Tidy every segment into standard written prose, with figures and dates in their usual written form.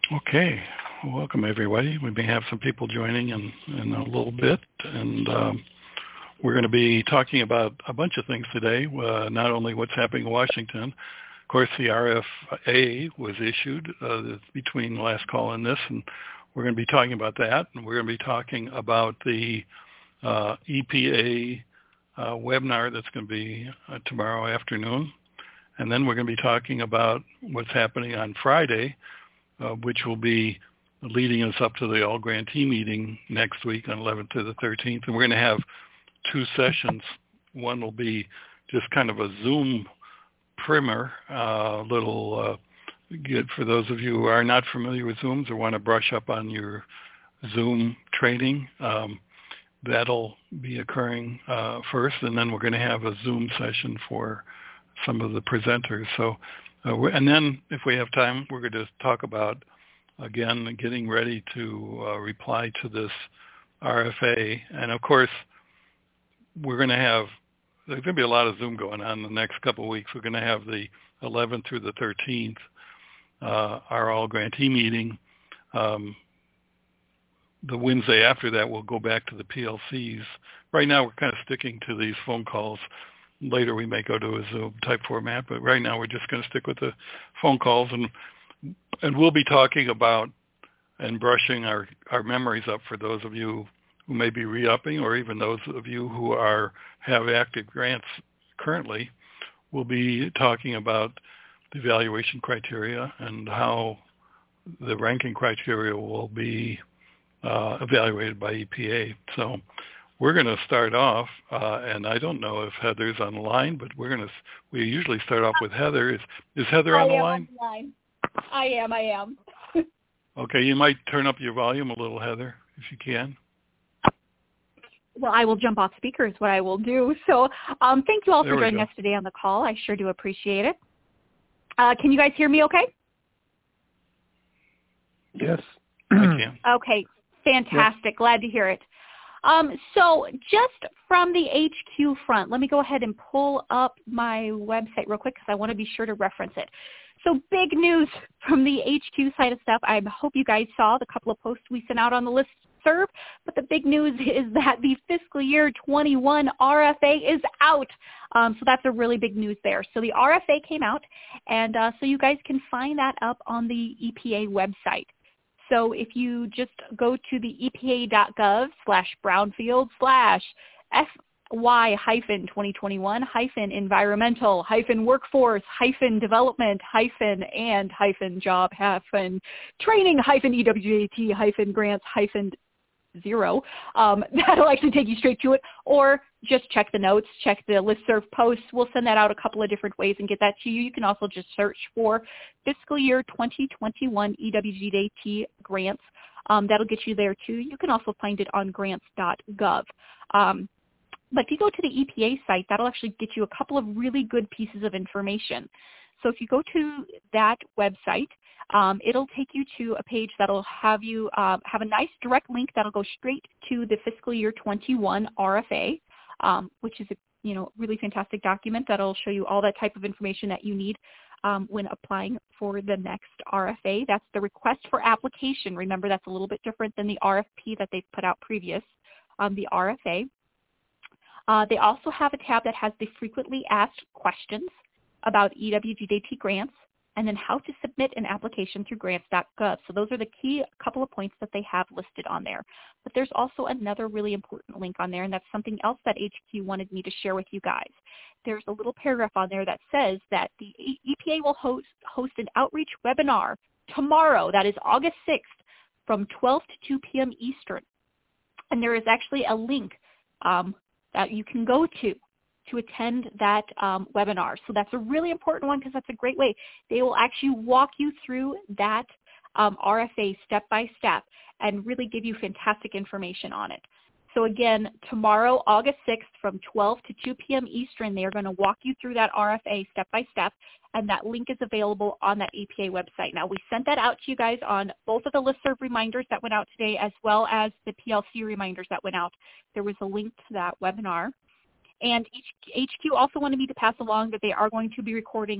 Okay, welcome everybody. We may have some people joining in a little bit, and we're going to be talking about a bunch of things today, not only what's happening in Washington. Of course, the RFA was issued between the last call and this, and we're going to be talking about that, and we're going to be talking about the EPA webinar that's going to be tomorrow afternoon, and then we're going to be talking about what's happening on Friday, which will be leading us up to the all grantee meeting next week on 11th to the 13th. And we're going to have two sessions. One will be just kind of a Zoom primer, for those of you who are not familiar with Zooms or want to brush up on your Zoom training. That'll be occurring first, and then we're going to have a Zoom session for some of the presenters. So. And then, if we have time, we're going to talk about, again, getting ready to reply to this RFA. And, of course, there's going to be a lot of Zoom going on the next couple of weeks. We're going to have the 11th through the 13th, our all grantee meeting. The Wednesday after that, we'll go back to the PLCs. Right now, we're kind of sticking to these phone calls. Later we may go to a Zoom type format, but right now we're just going to stick with the phone calls, and we'll be talking about and brushing our memories up for those of you who may be re-upping, or even those of you who have active grants currently. We'll be talking about the evaluation criteria and how the ranking criteria will be evaluated by EPA. So we're going to start off, and I don't know if Heather's on the line, but we usually start off with Heather. Is Heather on the line? I am. Okay, you might turn up your volume a little, Heather, if you can. Well, I will jump off speaker is what I will do. So thank you all for joining us today on the call. I sure do appreciate it. Can you guys hear me okay? Yes, I can. Okay, fantastic. Yes. Glad to hear it. So just from the HQ front, let me go ahead and pull up my website real quick because I want to be sure to reference it. So big news from the HQ side of stuff. I hope you guys saw the couple of posts we sent out on the listserv, but the big news is that the fiscal year 21 RFA is out. So that's a really big news there. So the RFA came out, and so you guys can find that up on the EPA website. So if you just go to the EPA.gov/brownfield/EYE-environmental-workforce-development-grants-grants-0. That'll actually take you straight to it. Or just check the notes, check the listserv posts. We'll send that out a couple of different ways and get that to you. You can also just search for fiscal year 2021 EWGDAT grants. That'll get you there too. You can also find it on grants.gov. But if you go to the EPA site, that'll actually get you a couple of really good pieces of information. So if you go to that website, it'll take you to a page that'll have you have a nice direct link that'll go straight to the fiscal year 21 RFA, which is a really fantastic document that'll show you all that type of information that you need when applying for the next RFA. That's the request for application. Remember, that's a little bit different than the RFP that they've put out previous, the RFA. They also have a tab that has the frequently asked questions about EWGDAT grants, and then how to submit an application through grants.gov. So those are the key couple of points that they have listed on there. But there's also another really important link on there, and that's something else that HQ wanted me to share with you guys. There's a little paragraph on there that says that the EPA will host an outreach webinar tomorrow, that is August 6th, from 12 to 2 p.m. Eastern. And there is actually a link that you can go to attend that webinar. So that's a really important one because that's a great way. They will actually walk you through that RFA step by step and really give you fantastic information on it. So again, tomorrow, August 6th, from 12 to 2 p.m. Eastern, they are going to walk you through that RFA step by step, and that link is available on that EPA website. Now, we sent that out to you guys on both of the listserv reminders that went out today as well as the PLC reminders that went out. There was a link to that webinar. And HQ also wanted me to pass along that they are going to be recording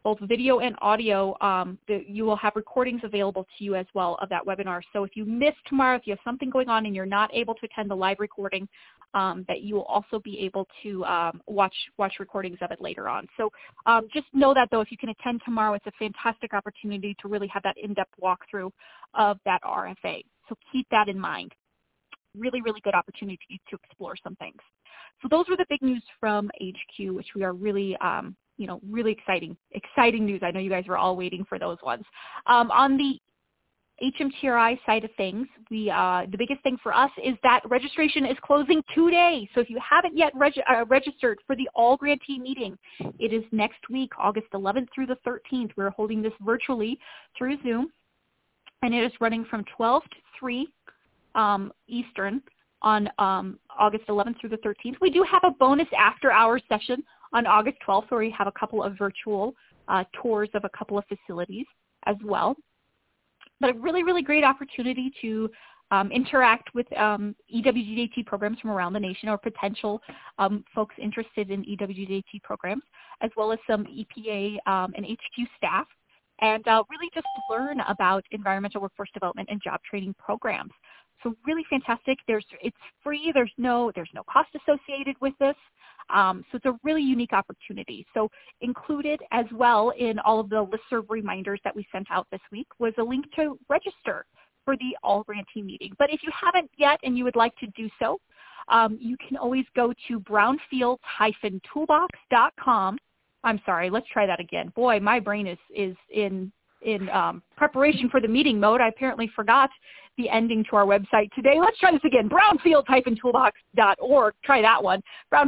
both video and audio. You will have recordings available to you as well of that webinar. So if you miss tomorrow, if you have something going on and you're not able to attend the live recording, that you will also be able to watch recordings of it later on. So just know that, though, if you can attend tomorrow, it's a fantastic opportunity to really have that in-depth walkthrough of that RFA. So keep that in mind. Really, really good opportunity to explore some things. So those were the big news from HQ, which we are really, really exciting news. I know you guys were all waiting for those ones. On the HMTRI side of things, the biggest thing for us is that registration is closing today. So if you haven't yet registered for the all grantee meeting, it is next week, August 11th through the 13th. We're holding this virtually through Zoom, and it is running from 12 to 3 Eastern on August 11th through the 13th. We do have a bonus after-hours session on August 12th where we have a couple of virtual tours of a couple of facilities as well. But a really, really great opportunity to interact with EWGJT programs from around the nation, or potential folks interested in EWGJT programs, as well as some EPA and HQ staff, and really just learn about environmental workforce development and job training programs. So really fantastic. It's free. There's no cost associated with this. So it's a really unique opportunity. So included as well in all of the listserv reminders that we sent out this week was a link to register for the all grantee meeting. But if you haven't yet and you would like to do so, you can always go to brownfields-toolbox.com. I'm sorry, let's try that again. Boy, my brain is in preparation for the meeting mode. I apparently forgot the ending to our website today. Let's try this again. brownfields-toolbox.org. Try that one.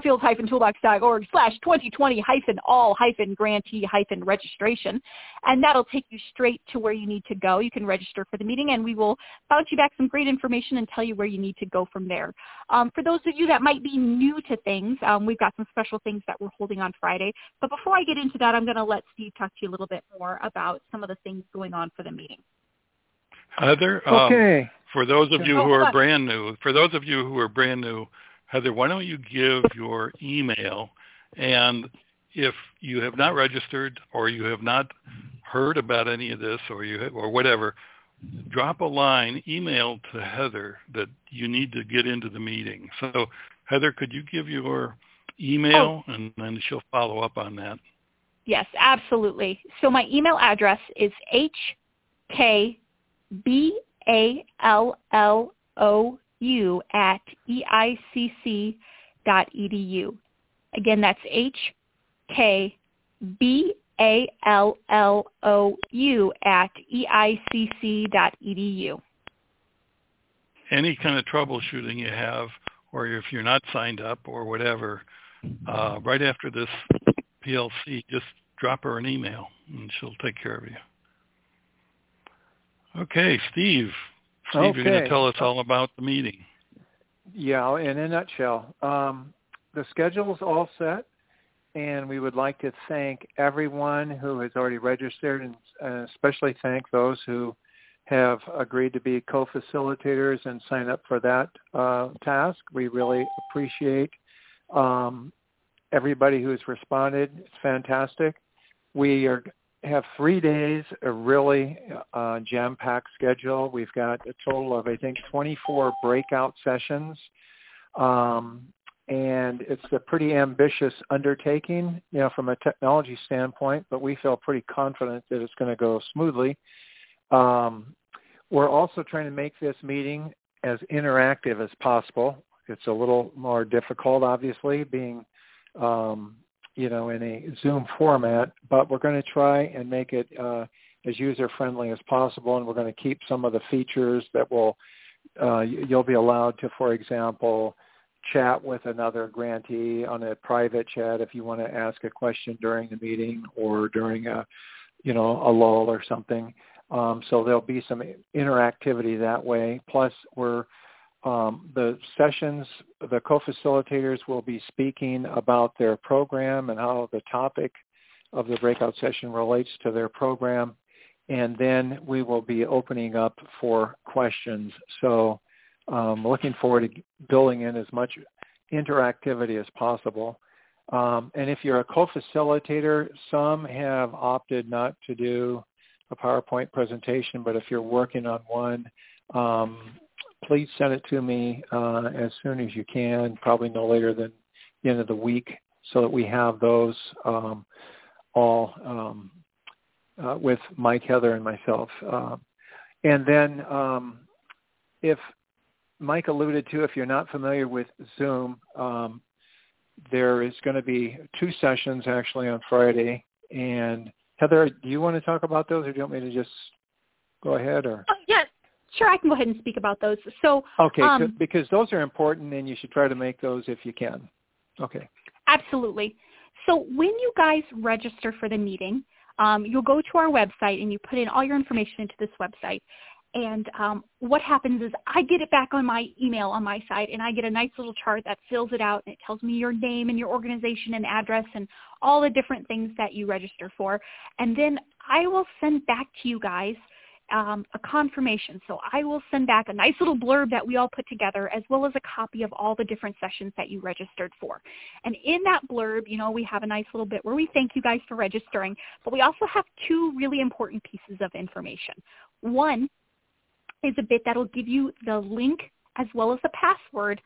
brownfields-toolbox.org/2020-all-grantee-registration. And that'll take you straight to where you need to go. You can register for the meeting, and we will bounce you back some great information and tell you where you need to go from there. For those of you that might be new to things, we've got some special things that we're holding on Friday. But before I get into that, I'm going to let Steve talk to you a little bit more about some of the things going on for the meeting. Heather, okay. For those of you who are brand new, Heather, why don't you give your email, and if you have not registered or you have not heard about any of this or whatever, drop a line, email to Heather that you need to get into the meeting. So Heather, could you give your email, and then she'll follow up on that? Yes, absolutely. So my email address is hkballou@eicc.edu. Again, that's hkballou@eicc.edu. Any kind of troubleshooting you have, or if you're not signed up or whatever, right after this PLC, just drop her an email and she'll take care of you. Okay, Steve, you're going to tell us all about the meeting. Yeah, in a nutshell, the schedule's all set, and we would like to thank everyone who has already registered, and especially thank those who have agreed to be co-facilitators and sign up for that task. We really appreciate everybody who has responded. It's fantastic. We have 3 days, a really jam-packed schedule. We've got a total of, I think, 24 breakout sessions. And it's a pretty ambitious undertaking, from a technology standpoint, but we feel pretty confident that it's going to go smoothly. We're also trying to make this meeting as interactive as possible. It's a little more difficult, obviously, being in a Zoom format, but we're going to try and make it as user-friendly as possible, and we're going to keep some of the features that you'll be allowed to, for example, chat with another grantee on a private chat if you want to ask a question during the meeting or during a lull or something. So there'll be some interactivity that way. Plus, the sessions, the co-facilitators will be speaking about their program and how the topic of the breakout session relates to their program. And then we will be opening up for questions. So looking forward to building in as much interactivity as possible. And if you're a co-facilitator, some have opted not to do a PowerPoint presentation, but if you're working on one, please send it to me as soon as you can, probably no later than the end of the week, so that we have those all with Mike, Heather, and myself. And then if Mike alluded to, if you're not familiar with Zoom, there is going to be 2 sessions actually on Friday. And Heather, do you want to talk about those, or do you want me to just go ahead? Or yeah, sure, I can go ahead and speak about those. So okay, because those are important, and you should try to make those if you can. Okay. Absolutely. So when you guys register for the meeting, you'll go to our website and you put in all your information into this website. And what happens is I get it back on my email on my side, and I get a nice little chart that fills it out, and it tells me your name and your organization and address and all the different things that you register for. And then I will send back to you guys a confirmation. So I will send back a nice little blurb that we all put together, as well as a copy of all the different sessions that you registered for. And in that blurb, we have a nice little bit where we thank you guys for registering, but we also have 2 really important pieces of information. One is a bit that will give you the link as well as the password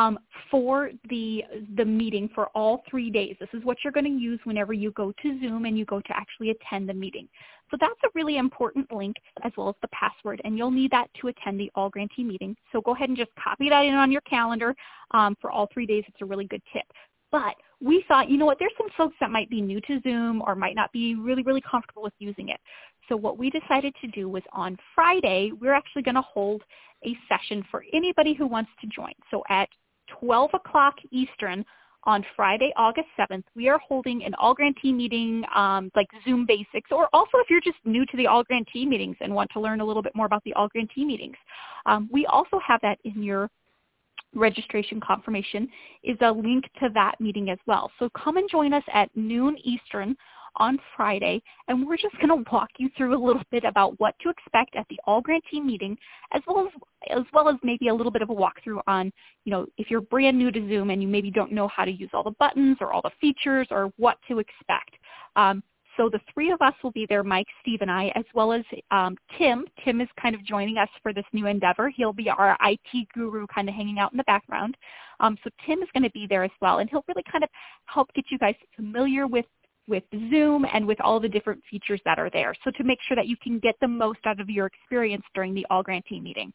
for the meeting for all 3 days. This is what you're going to use whenever you go to Zoom and you go to actually attend the meeting. So that's a really important link, as well as the password, and you'll need that to attend the All Grantee meeting. So go ahead and just copy that in on your calendar for all 3 days. It's a really good tip. But we thought, there's some folks that might be new to Zoom or might not be really, really comfortable with using it. So what we decided to do was on Friday, we're actually going to hold a session for anybody who wants to join. So at 12 o'clock Eastern on Friday, August 7th, we are holding an All Grantee meeting, like Zoom Basics, or also if you're just new to the All Grantee meetings and want to learn a little bit more about the All Grantee meetings. We also have that in your registration confirmation is a link to that meeting as well. So come and join us at noon Eastern on Friday, and we're just going to walk you through a little bit about what to expect at the All Grantee meeting, as well as maybe a little bit of a walkthrough on, if you're brand new to Zoom and you maybe don't know how to use all the buttons or all the features or what to expect. So the 3 of us will be there, Mike, Steve, and I, as well as Tim. Tim is kind of joining us for this new endeavor. He'll be our IT guru kind of hanging out in the background. So Tim is going to be there as well, and he'll really kind of help get you guys familiar with Zoom and with all the different features that are there, so to make sure that you can get the most out of your experience during the All Grantee meeting.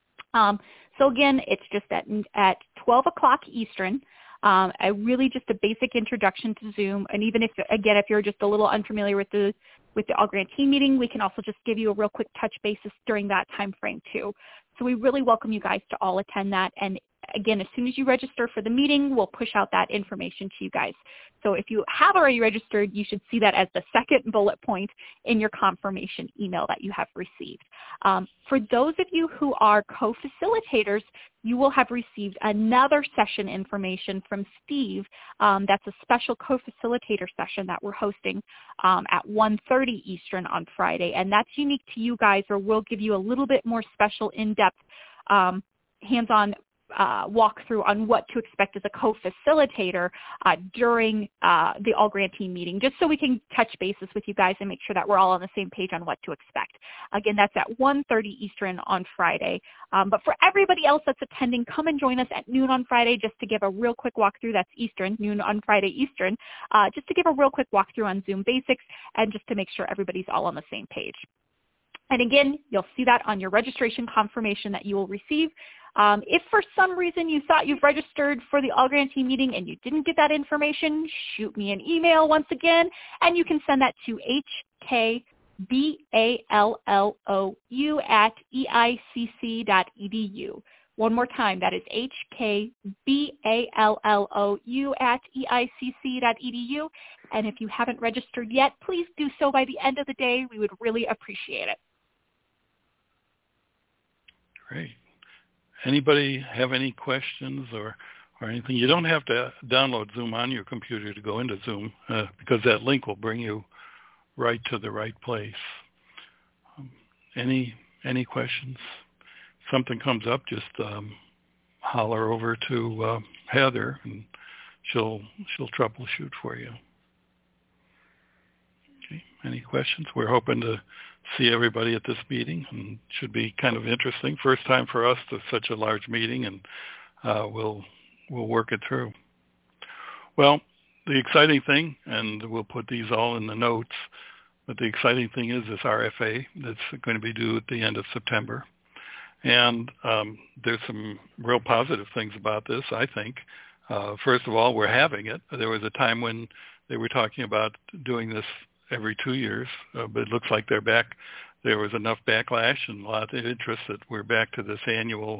So again, it's just at 12 o'clock Eastern. Really just a basic introduction to Zoom, and even if you're just a little unfamiliar with the All Grantee meeting, we can also just give you a real quick touch basis during that time frame too. So we really welcome you guys to all attend that. And again, as soon as you register for the meeting, we'll push out that information to you guys. So if you have already registered, you should see that as the second bullet point in your confirmation email that you have received. For those of you who are co-facilitators, you will have received another session information from Steve. That's a special co-facilitator session that we're hosting at 1:30 Eastern on Friday. And that's unique to you guys, or we'll give you a little bit more special in-depth hands-on walkthrough on what to expect as a co-facilitator during the All Grantee meeting, just so we can touch bases with you guys and make sure that we're all on the same page on what to expect. Again, that's at 1:30 Eastern on Friday. But for everybody else that's attending, come and join us at noon on Friday just to give a real quick walkthrough. That's Eastern, noon on Friday Eastern, just to give a real quick walkthrough on Zoom Basics and just to make sure everybody's all on the same page. And again, you'll see that on your registration confirmation that you will receive. If for some reason you thought you've registered for the All Grantee meeting and you didn't get that information, shoot me an email once again, and you can send that to hkballou@eicc.edu. One more time, that is hkballou@eicc.edu. And if you haven't registered yet, please do so by the end of the day. We would really appreciate it. Great. Anybody have any questions or anything? You don't have to download Zoom on your computer to go into Zoom because that link will bring you right to the right place. Any questions? If something comes up, just holler over to Heather, and she'll troubleshoot for you. Okay. Any questions? We're hoping to see everybody at this meeting, and should be kind of interesting. First time for us to such a large meeting, and we'll work it through. Well, the exciting thing, and we'll put these all in the notes, but the exciting thing is this RFA that's going to be due at the end of September. And there's some real positive things about this, I think. First of all, we're having it. There was a time when they were talking about doing this every 2 years, but it looks like they're back. There was enough backlash and a lot of interest that we're back to this annual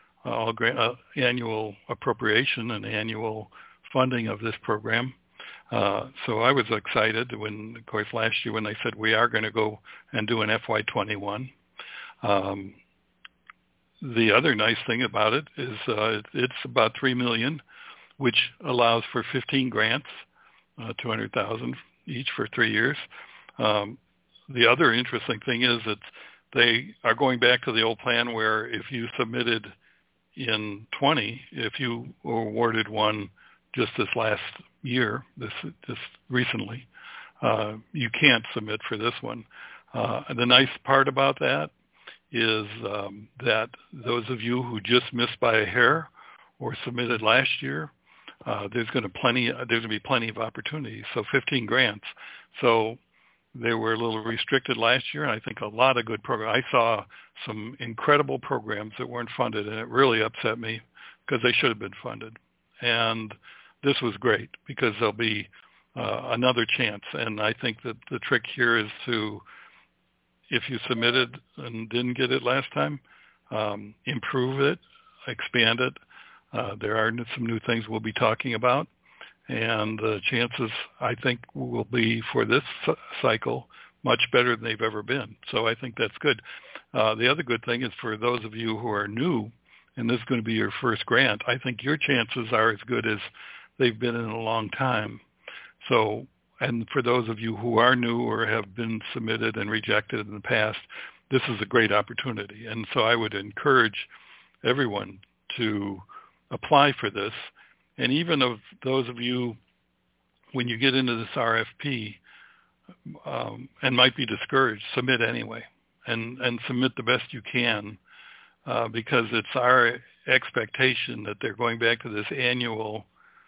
appropriation and annual funding of this program. So I was excited when, of course, last year when they said we are going to go and do an FY21. The other nice thing about it is it's about $3 million, which allows for 15 grants, $200,000 each for 3 years. The other interesting thing is that they are going back to the old plan where if you submitted in 20, if you were awarded one just this last year, this recently, you can't submit for this one. The nice part about that is that those of you who just missed by a hair or submitted last year, there's going to be plenty of opportunities. So 15 grants. So they were a little restricted last year, and I think a lot of good programs. I saw some incredible programs that weren't funded, and it really upset me because they should have been funded. And this was great because there'll be another chance. And I think that the trick here is to, if you submitted and didn't get it last time, improve it, expand it. There are some new things we'll be talking about. And the chances, I think, will be for this cycle much better than they've ever been. So I think that's good. The other good thing is for those of you who are new, and this is going to be your first grant, I think your chances are as good as they've been in a long time. So, and for those of you who are new or have been submitted and rejected in the past, this is a great opportunity. And so I would encourage everyone to apply for this. And even of those of you, when you get into this RFP and might be discouraged, submit anyway and submit the best you can because it's our expectation that they're going back to this annual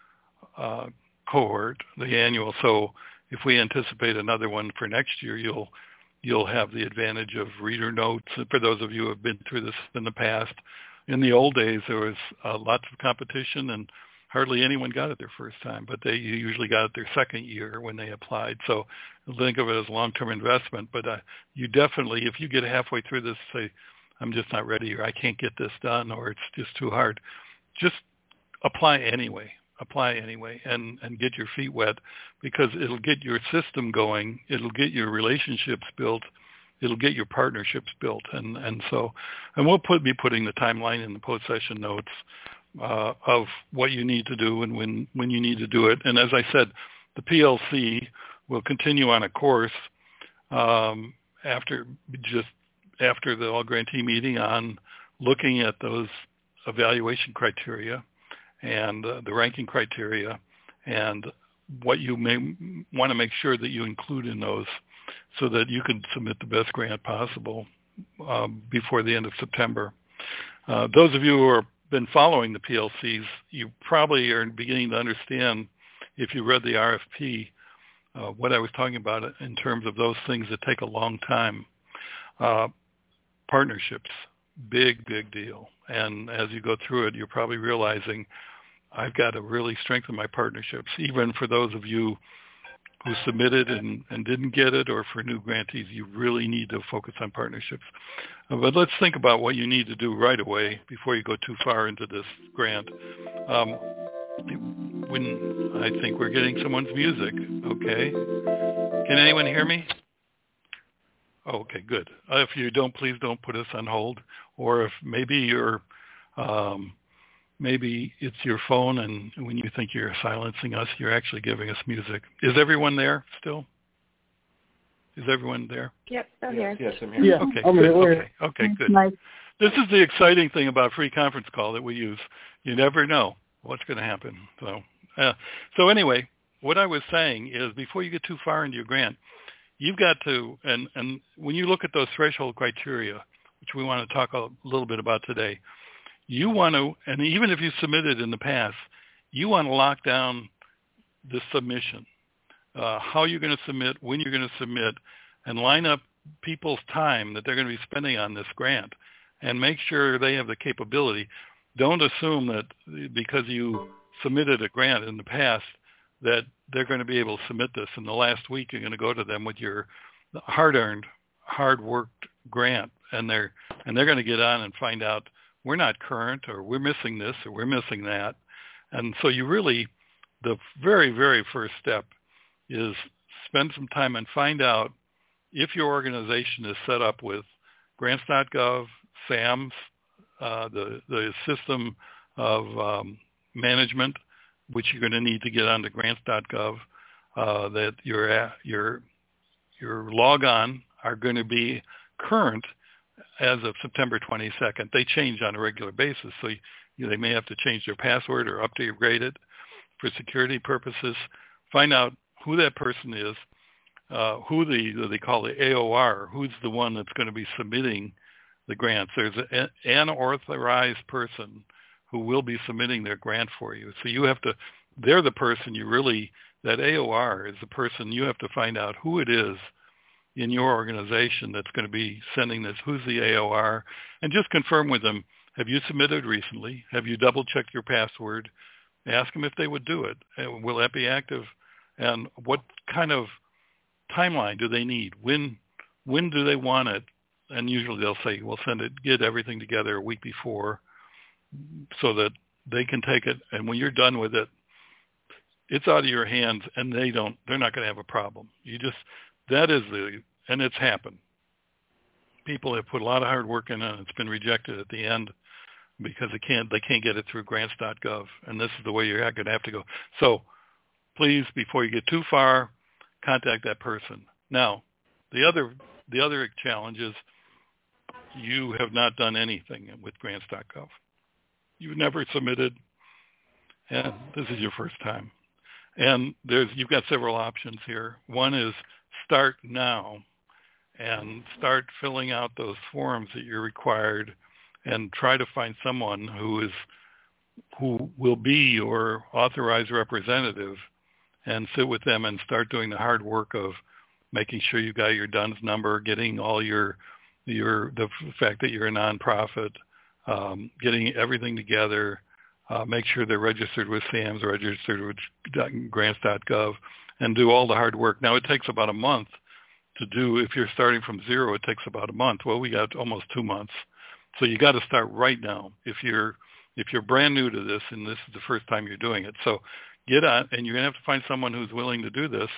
cohort, the annual. So if we anticipate another one for next year, you'll have the advantage of reader notes. For those of you who have been through this in the past, in the old days, there was lots of competition and hardly anyone got it their first time, but they usually got it their second year when they applied. So think of it as long-term investment. But you definitely, if you get halfway through this, say, I'm just not ready, or I can't get this done, or it's just too hard, just apply anyway. Apply anyway and get your feet wet because it'll get your system going. It'll get your relationships built. It'll get your partnerships built. And we'll be putting the timeline in the post-session notes of what you need to do and when you need to do it. And as I said, the PLC will continue on a course after the all grantee meeting on looking at those evaluation criteria and the ranking criteria and what you may want to make sure that you include in those so that you can submit the best grant possible before the end of September. Those of you who have been following the PLCs, you probably are beginning to understand, if you read the RFP, what I was talking about in terms of those things that take a long time. Partnerships, big deal. And as you go through it, you're probably realizing I've got to really strengthen my partnerships, even for those of you who submitted and didn't get it, or for new grantees, you really need to focus on partnerships. But let's think about what you need to do right away before you go too far into this grant. When I think we're getting someone's music, okay? Can anyone hear me? Oh, okay, good. If you don't, please don't put us on hold. Or if maybe you're maybe it's your phone, and when you think you're silencing us, you're actually giving us music. Is everyone there still? Is everyone there? Yep, I'm here. Yes, I'm here. Yeah, okay, I'm good. Okay, good. Nice. This is the exciting thing about free conference call that we use. You never know what's going to happen. So So anyway, what I was saying is before you get too far into your grant, you've got to, and when you look at those threshold criteria, which we want to talk a little bit about today, you want to, and even if you submitted in the past, you want to lock down the submission, how you're going to submit, when you're going to submit, and line up people's time that they're going to be spending on this grant and make sure they have the capability. Don't assume that because you submitted a grant in the past that they're going to be able to submit this in the last week. You're going to go to them with your hard-earned, hard-worked grant, and they're going to get on and find out we're not current, or we're missing this, or we're missing that. And so you really, the very, very first step is spend some time and find out if your organization is set up with grants.gov, SAMS, the system of management, which you're going to need to get onto grants.gov, that your logon are going to be current as of September 22nd. They change on a regular basis, so they may have to change their password or upgrade it for security purposes. Find out who that person is, who they call the AOR, who's the one that's going to be submitting the grants. There's an authorized person who will be submitting their grant for you. So you have to, they're the person that AOR is the person you have to find out who it is in your organization that's going to be sending this, who's the AOR, and just confirm with them, have you submitted recently? Have you double-checked your password? Ask them if they would do it. Will that be active? And what kind of timeline do they need? When do they want it? And usually they'll say, we'll get everything together a week before so that they can take it. And when you're done with it, it's out of your hands, and they're not going to have a problem. And it's happened. People have put a lot of hard work in it, and it's been rejected at the end because they can't get it through grants.gov, and this is the way you're going to have to go. So please, before you get too far, contact that person. Now, the other challenge is you have not done anything with grants.gov. You've never submitted, and this is your first time. And you've got several options here. One is start now and start filling out those forms that you're required, and try to find someone who will be your authorized representative, and sit with them and start doing the hard work of making sure you got your DUNS number, getting all the fact that you're a nonprofit, getting everything together, make sure they're registered with SAMS, registered with grants.gov, and do all the hard work. Now, it takes about a month to do. If you're starting from zero, it takes about a month. Well, we got almost 2 months. So you got to start right now if you're brand new to this and this is the first time you're doing it. So get on, and you're going to have to find someone who's willing to do this.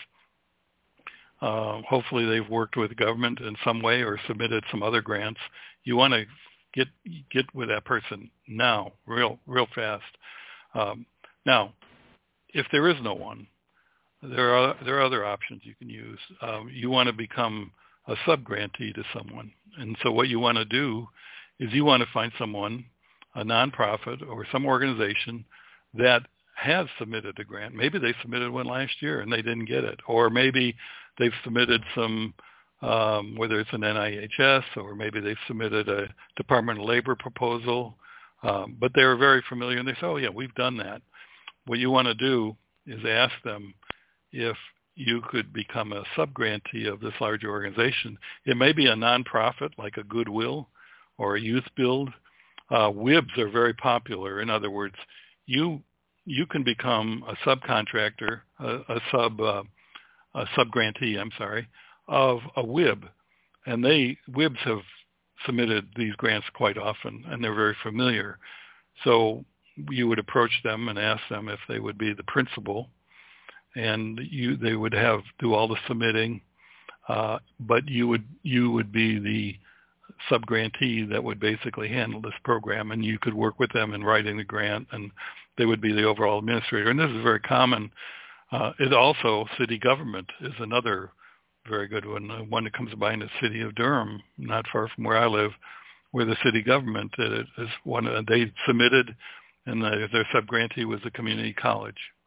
Hopefully they've worked with government in some way or submitted some other grants. You want to get with that person now, real fast. Now, if there is no one, there are other options you can use. You want to become a sub-grantee to someone. And so what you want to do is you want to find someone, a nonprofit or some organization that has submitted a grant. Maybe they submitted one last year and they didn't get it. Or maybe they've submitted some, whether it's an NIHS, or maybe they've submitted a Department of Labor proposal, but they were very familiar and they say, oh yeah, we've done that. What you want to do is ask them if you could become a sub-grantee of this larger organization. It may be a nonprofit like a Goodwill or a Youth Build. WIBs are very popular. In other words, you can become a subcontractor, a sub-grantee, of a WIB. And WIBs have submitted these grants quite often, and they're very familiar. So you would approach them and ask them if they would be the principal, and they would do all the submitting, but you would be the sub-grantee that would basically handle this program, and you could work with them in writing the grant, and they would be the overall administrator. And this is very common. It also, city government is another very good one. One that comes to mind is the city of Durham, not far from where I live, where the city government is one. They submitted, and their sub-grantee was a community college.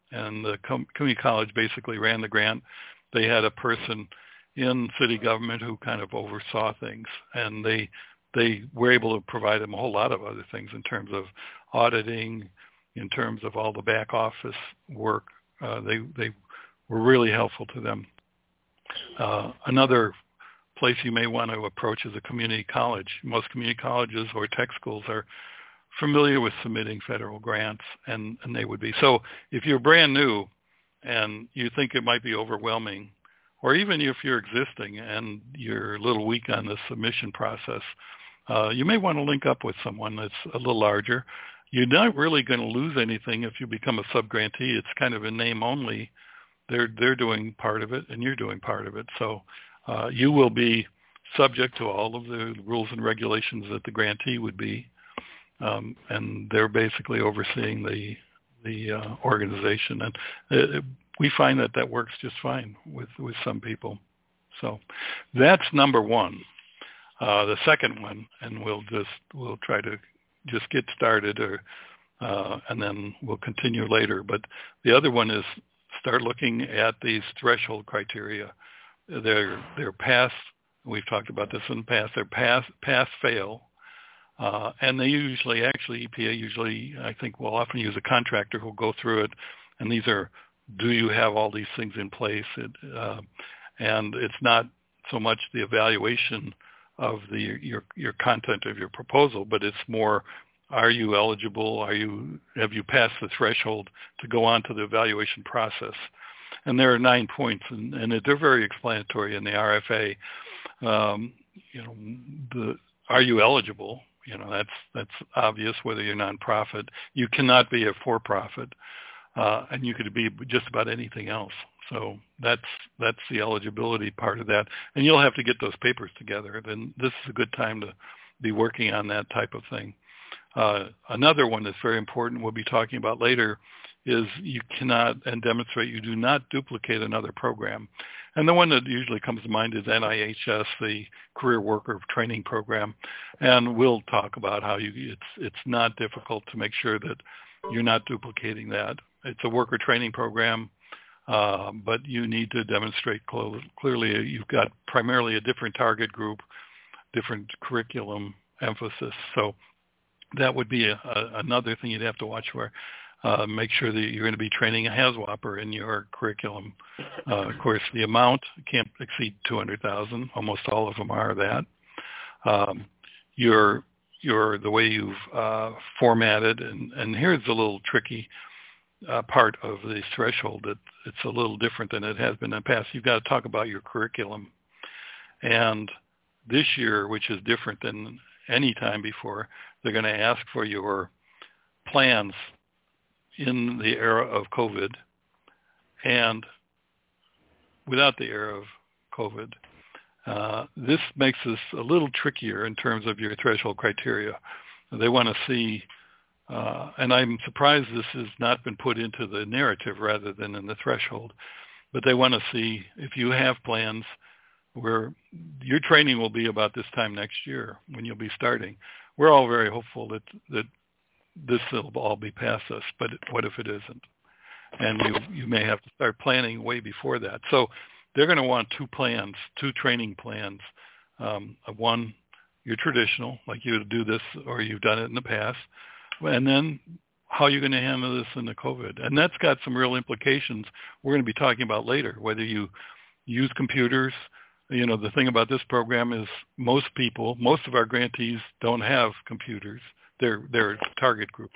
and the community college basically ran the grant. They had a person in city government who kind of oversaw things, and they were able to provide them a whole lot of other things in terms of auditing, in terms of all the back office work. They were really helpful to them. Another place you may want to approach is a community college. Most community colleges or tech schools are familiar with submitting federal grants, and they would be. So if you're brand new and you think it might be overwhelming, or even if you're existing and you're a little weak on the submission process, you may want to link up with someone that's a little larger. You're not really going to lose anything if you become a sub-grantee. It's kind of a name only. They're doing part of it, and you're doing part of it. So you will be subject to all of the rules and regulations that the grantee would be, and they're basically overseeing the organization. And we find that works just fine with some people. So that's number one. The second one, and we'll try to just get started, and then we'll continue later. But the other one is start looking at these threshold criteria. They're pass. We've talked about this in the past. They're pass, fail, and they usually, EPA I think will often use a contractor who'll go through it. And these are, do you have all these things in place? And it's not so much the evaluation of your content of your proposal, but it's more, are you eligible? Have you passed the threshold to go on to the evaluation process? And there are 9 points, and they're very explanatory in the RFA. Are you eligible? That's obvious whether you're nonprofit. You cannot be a for-profit, and you could be just about anything else. So that's the eligibility part of that. And you'll have to get those papers together. Then this is a good time to be working on that type of thing. Another one that's very important we'll be talking about later is you cannot and demonstrate you do not duplicate another program. And the one that usually comes to mind is NIHS, the Career Worker Training Program. And we'll talk about how it's not difficult to make sure that you're not duplicating that. It's a worker training program. But you need to demonstrate clearly you've got primarily a different target group, different curriculum emphasis. So that would be another thing you'd have to watch for. Make sure that you're going to be training a HAZWOPER in your curriculum. Of course, the amount can't exceed 200,000. Almost all of them are that. The way you've formatted, and here's a little tricky part of the threshold that it's a little different than it has been in the past. You've got to talk about your curriculum. And this year, which is different than any time before, they're going to ask for your plans in the era of COVID and without the era of COVID. This makes this a little trickier in terms of your threshold criteria. They want to see and I'm surprised this has not been put into the narrative rather than in the threshold. But they want to see if you have plans where your training will be about this time next year when you'll be starting. We're all very hopeful that this will all be past us, but what if it isn't? And you may have to start planning way before that. So they're going to want two training plans. One, you're traditional, like you would do this or you've done it in the past. And then how you're going to handle this in the COVID. And that's got some real implications we're going to be talking about later, whether you use computers. The thing about this program is most of our grantees don't have computers. They're target group.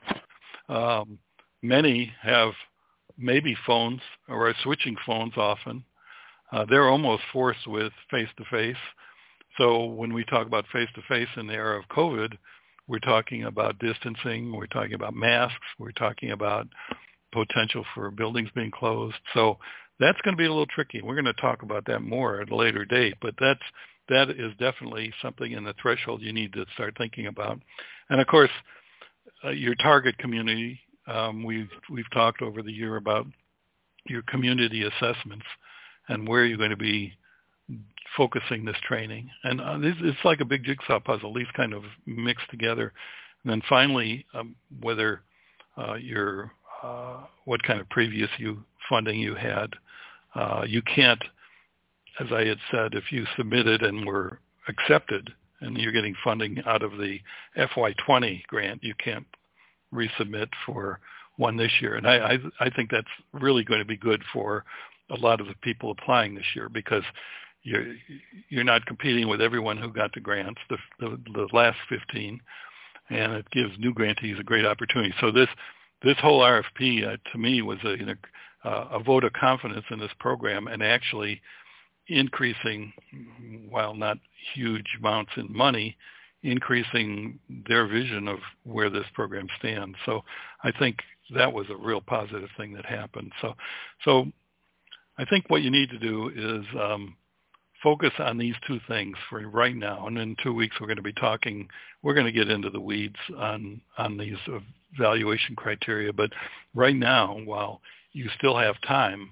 Many have maybe phones or are switching phones often. They're almost forced with face-to-face. So when we talk about face-to-face in the era of COVID, we're talking about distancing, we're talking about masks, we're talking about potential for buildings being closed. So that's going to be a little tricky. We're going to talk about that more at a later date, but that is definitely something in the threshold you need to start thinking about. And of course, your target community, we've talked over the year about your community assessments and where you're going to be focusing this training. And it's like a big jigsaw puzzle, these kind of mixed together. And then finally, whether you're what kind of previous funding you had. You can't, as I had said, if you submitted and were accepted and you're getting funding out of the FY20 grant, you can't resubmit for one this year. And I think that's really going to be good for a lot of the people applying this year, because you're not competing with everyone who got the grants, the last 15, and it gives new grantees a great opportunity. So this whole RFP to me was a vote of confidence in this program, and actually increasing, while not huge amounts in money, increasing their vision of where this program stands. So I think that was a real positive thing that happened. So I think what you need to do is focus on these two things for right now. And in 2 weeks, we're going to get into the weeds on these evaluation criteria. But right now, while you still have time,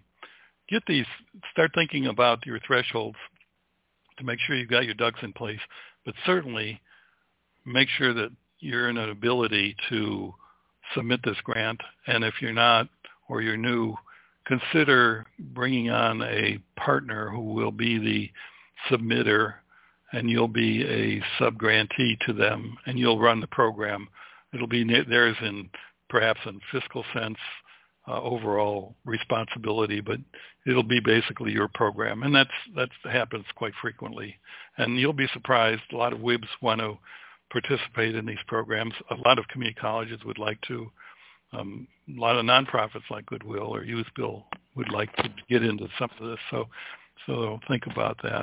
start thinking about your thresholds to make sure you've got your ducks in place, but certainly make sure that you're in an ability to submit this grant. And if you're not, or you're new, consider bringing on a partner who will be the submitter, and you'll be a sub-grantee to them, and you'll run the program. It'll be theirs perhaps in fiscal sense, overall responsibility, but it'll be basically your program. And that happens quite frequently. And you'll be surprised. A lot of WIBs want to participate in these programs. A lot of community colleges would like to. A lot of nonprofits like Goodwill or Youth Bill would like to get into some of this. So think about that.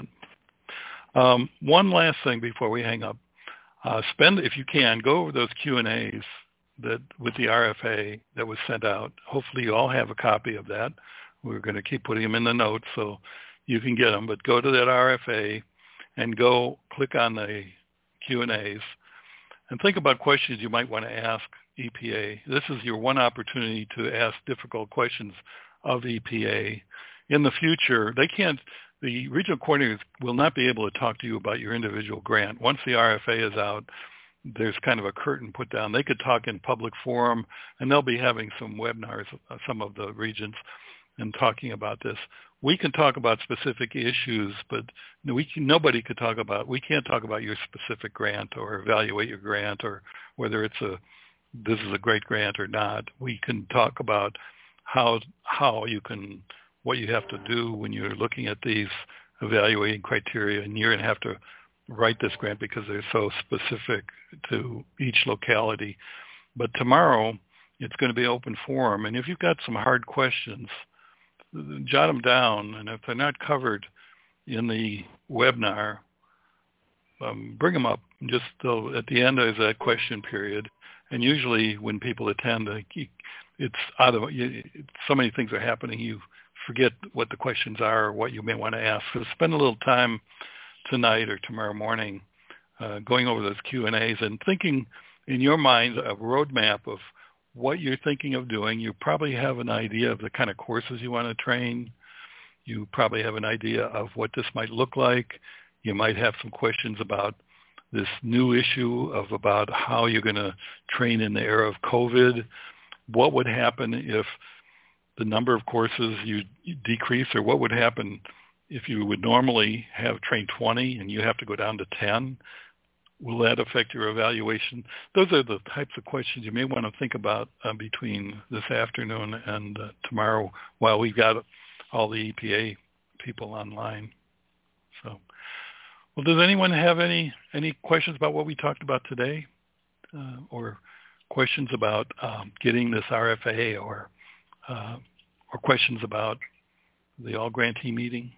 One last thing before we hang up. If you can, go over those Q&As that with the RFA that was sent out. Hopefully you all have a copy of that. We're going to keep putting them in the notes so you can get them. But go to that RFA and go click on the Q&As and think about questions you might want to ask EPA. This is your one opportunity to ask difficult questions of EPA. In the future, the regional coordinators will not be able to talk to you about your individual grant. Once the RFA is out, there's kind of a curtain put down. They could talk in public forum, and they'll be having some webinars, some of the regions, and talking about this. We can talk about specific issues, but we can't talk about your specific grant or evaluate your grant or whether this is a great grant or not. We can talk about what you have to do when you're looking at these evaluating criteria, and you're going to have to write this grant because they're so specific to each locality. But tomorrow, it's going to be open forum, and if you've got some hard questions, jot them down, and if they're not covered in the webinar, bring them up. Just at the end, there's that question period, and usually when people attend, so many things are happening, you forget what the questions are or what you may want to ask. So spend a little time tonight or tomorrow morning going over those Q&As and thinking in your mind a roadmap of what you're thinking of doing. You probably have an idea of the kind of courses you want to train. You probably have an idea of what this might look like. You might have some questions about this new issue about how you're going to train in the era of COVID. What would happen if the number of courses you decrease, or what would happen if you would normally have trained 20 and you have to go down to 10? Will that affect your evaluation? Those are the types of questions you may want to think about between this afternoon and tomorrow while we've got all the EPA people online. So, well, does anyone have any questions about what we talked about today, or questions about getting this RFA, or questions about the all grantee meeting?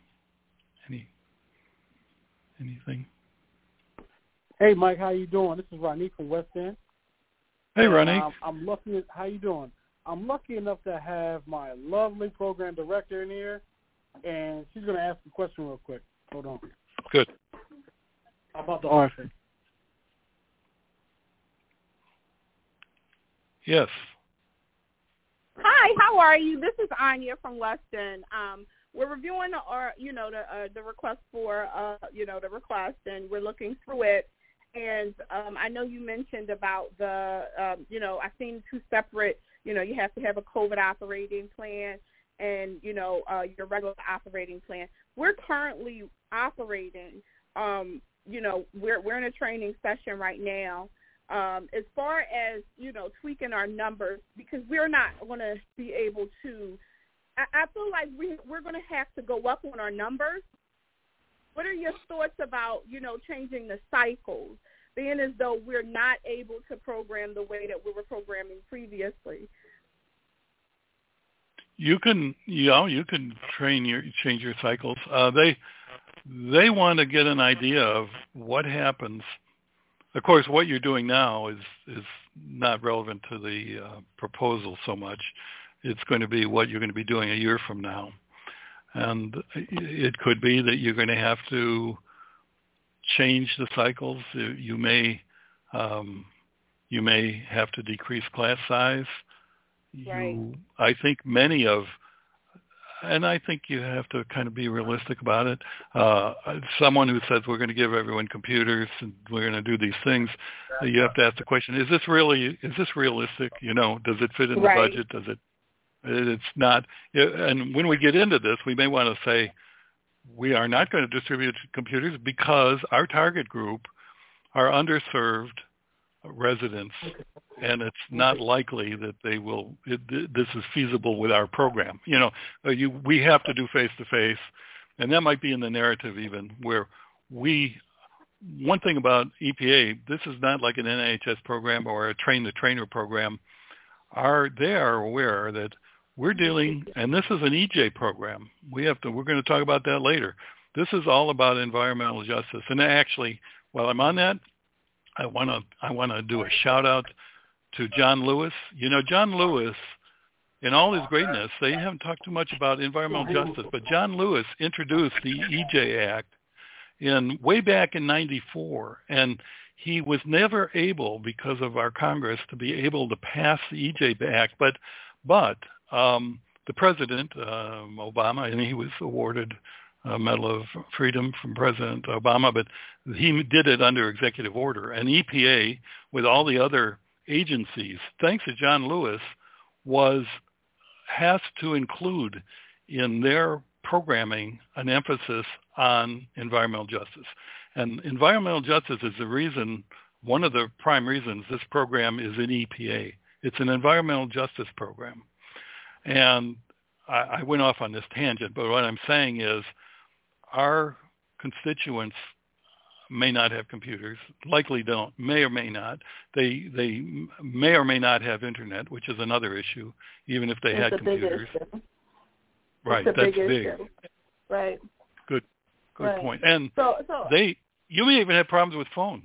Anything? Hey, Mike, how you doing? This is Ronnie from West End. Hey, Ronnie. I'm lucky. How you doing? I'm lucky enough to have my lovely program director in here, and she's going to ask a question real quick. Hold on. Good. About the RFA. Yes. Hi, how are you? This is Anya from Weston. We're reviewing the request for the request, and we're looking through it. And I know you mentioned about I've seen two separate You have to have a COVID operating plan and, your regular operating plan. We're currently operating, we're in a training session right now. As far as, tweaking our numbers, because we're not going to be able to, I feel like we're going to have to go up on our numbers. What are your thoughts about, changing the cycles, being as though we're not able to program the way that we were programming previously? You can change your cycles. They want to get an idea of what happens. Of course, what you're doing now is not relevant to the proposal so much. It's going to be what you're going to be doing a year from now. And it could be that you're going to have to change the cycles. You may have to decrease class size. Right. I think and I think you have to kind of be realistic about it. Someone who says we're going to give everyone computers and we're going to do these things, you have to ask the question: is this realistic? Does it fit in the budget? Does it? It's not. And when we get into this, we may want to say we are not going to distribute computers because our target group are underserved residents, and it's not likely that they will. This is feasible with our program. We have to do face-to-face, and that might be in the narrative even where one thing about EPA, this is not like an NIHS program or a train-the-trainer program. They are aware that we're dealing, and this is an EJ program. We're going to talk about that later. This is all about environmental justice. And actually, while I'm on that, I want to do a shout out to John Lewis. John Lewis, in all his greatness, they haven't talked too much about environmental justice, but John Lewis introduced the EJ Act way back in '94, and he was never able, because of our Congress, to be able to pass the EJ Act. But the president, Obama, and he was awarded a Medal of Freedom from President Obama, but he did it under executive order. And EPA, with all the other agencies, thanks to John Lewis, has to include in their programming an emphasis on environmental justice. And environmental justice is one of the prime reasons this program is in EPA. It's an environmental justice program. And I went off on this tangent, but what I'm saying is our constituents may not have computers, likely don't, may or may not. They may or may not have internet, which is another issue, even if they had computers. Right, that's big. Right. Good point. And you may even have problems with phones.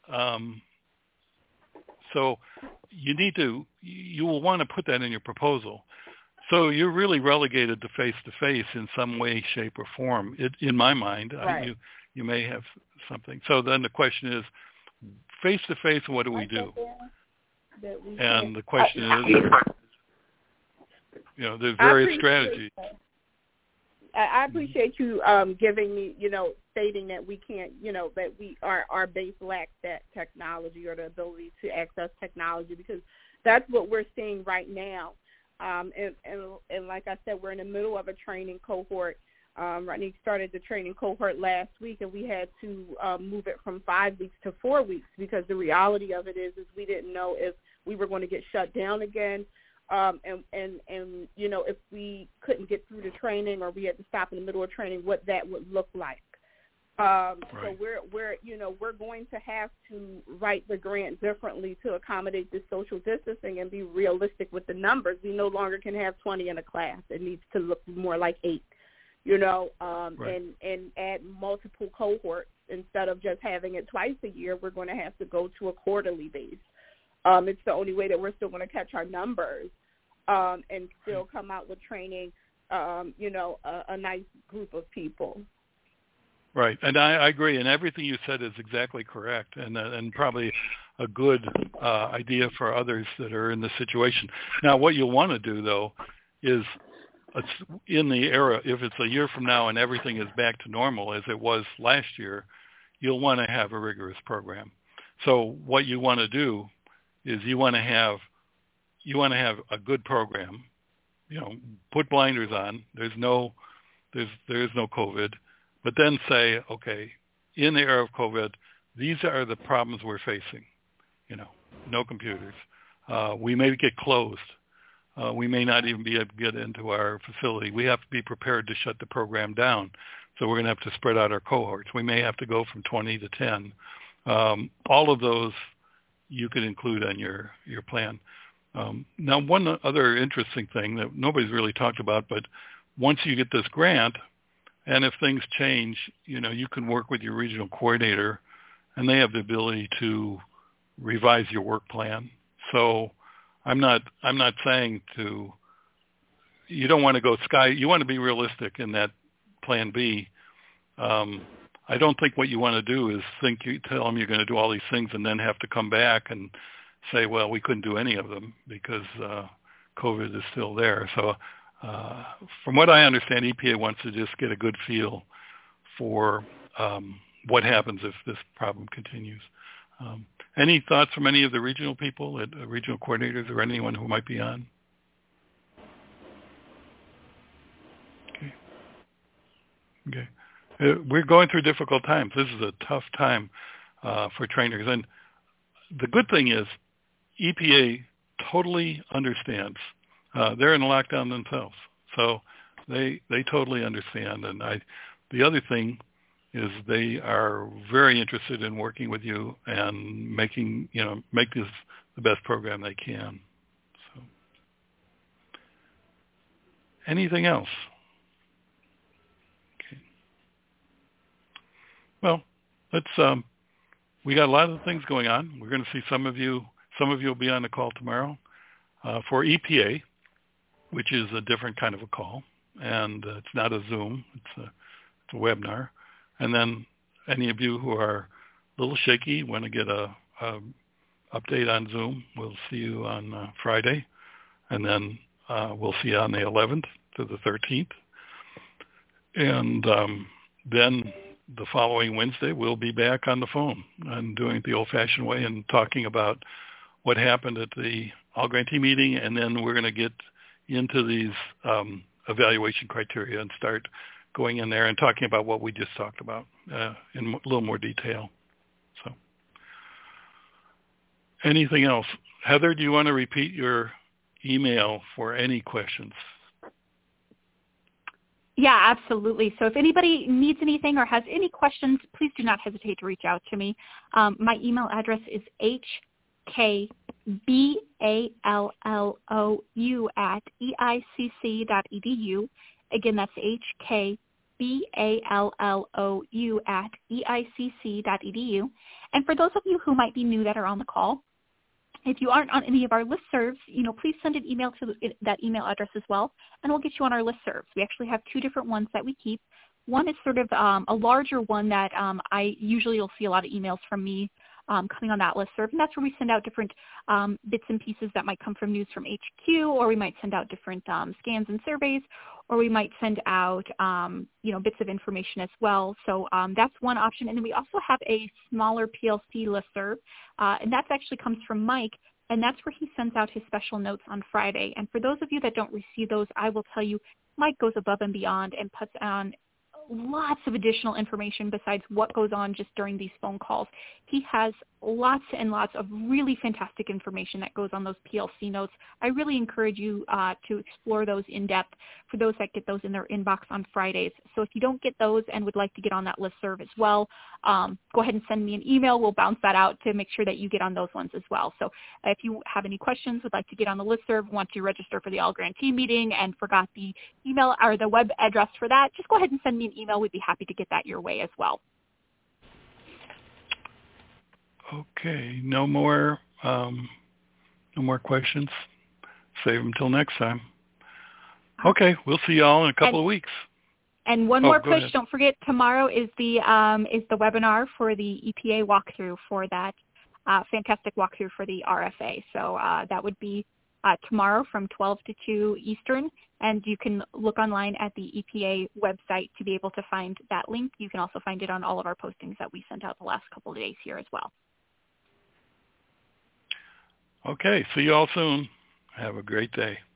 So you will want to put that in your proposal. So you're really relegated to face-to-face in some way, shape, or form. In my mind, right. You may have something. So then the question is, face-to-face, what do we do? And the question is, there's various strategies. I appreciate you giving me, stating that we can't, that our base lacks that technology or the ability to access technology, because that's what we're seeing right now. And like I said, we're in the middle of a training cohort. Rodney started the training cohort last week, and we had to move it from 5 weeks to 4 weeks, because the reality of it is we didn't know if we were going to get shut down again. And if we couldn't get through the training, or we had to stop in the middle of training, what that would look like. Right. So we're going to have to write the grant differently to accommodate this social distancing and be realistic with the numbers. We no longer can have 20 in a class. It needs to look more like 8, right. and add multiple cohorts. Instead of just having it twice a year, we're going to have to go to a quarterly base. It's the only way that we're still going to catch our numbers and still come out with training, a nice group of people. Right, and I agree, and everything you said is exactly correct, and probably a good idea for others that are in this situation. Now, what you'll want to do, though, is in the era, if it's a year from now and everything is back to normal as it was last year, you'll want to have a rigorous program. So what you want to do is you want to have you want to have a good program. Put blinders on. There's no COVID, but then say, okay, in the era of COVID, these are the problems we're facing. No computers. We may get closed. We may not even be able to get into our facility. We have to be prepared to shut the program down. So we're going to have to spread out our cohorts. We may have to go from 20 to 10. All of those you could include on your plan. Now, one other interesting thing that nobody's really talked about, but once you get this grant, and if things change, you can work with your regional coordinator, and they have the ability to revise your work plan. So I'm not saying you don't want to go you want to be realistic in that plan B. I don't think what you want to do is tell them you're going to do all these things and then have to come back and say, well, we couldn't do any of them because COVID is still there. So from what I understand, EPA wants to just get a good feel for what happens if this problem continues. Any thoughts from any of the regional people, regional coordinators, or anyone who might be on? Okay. We're going through difficult times. This is a tough time for trainers. And the good thing is EPA totally understands. They're in lockdown themselves. So they totally understand. And the other thing is they are very interested in working with you and make this the best program they can. So anything else? Okay. Well, we got a lot of things going on. We're going to see some of you will be on the call tomorrow for EPA, which is a different kind of a call, and it's not a Zoom, it's a webinar. And then any of you who are a little shaky, want to get a update on Zoom, we'll see you on Friday. And then we'll see you on the 11th to the 13th. And then the following Wednesday, we'll be back on the phone and doing it the old-fashioned way and talking about what happened at the all-grantee meeting. And then we're going to get into these evaluation criteria and start going in there and talking about what we just talked about in a little more detail. So anything else? Heather, do you want to repeat your email for any questions? Yeah, absolutely. So if anybody needs anything or has any questions, please do not hesitate to reach out to me. My email address is hkballou@eicc.edu. Again, that's hkballou@eicc.edu. And for those of you who might be new that are on the call, if you aren't on any of our listservs, please send an email to that email address as well, and we'll get you on our listservs. We actually have two different ones that we keep. One is sort of a larger one that I usually will see a lot of emails from me coming on that listserv, and that's where we send out different bits and pieces that might come from news from HQ, or we might send out different scans and surveys, or we might send out bits of information as well. So that's one option. And then we also have a smaller PLC listserv, and that actually comes from Mike, and that's where he sends out his special notes on Friday. And for those of you that don't receive those, I will tell you, Mike goes above and beyond and puts on lots of additional information besides what goes on just during these phone calls. He has lots and lots of really fantastic information that goes on those PLC notes. I really encourage you to explore those in depth for those that get those in their inbox on Fridays. So if you don't get those and would like to get on that listserv as well, go ahead and send me an email. We'll bounce that out to make sure that you get on those ones as well. So if you have any questions, would like to get on the listserv, want to register for the all-grantee meeting and forgot the email or the web address for that, just go ahead and send me an email. We'd be happy to get that your way as well. Okay, no more questions. Save them till next time. Okay, we'll see y'all in a couple of weeks. And one more push. Ahead. Don't forget, tomorrow is the webinar for the EPA walkthrough for that fantastic walkthrough for the RFA. So that would be tomorrow from 12 to 2 Eastern. And you can look online at the EPA website to be able to find that link. You can also find it on all of our postings that we sent out the last couple of days here as well. Okay, see you all soon. Have a great day.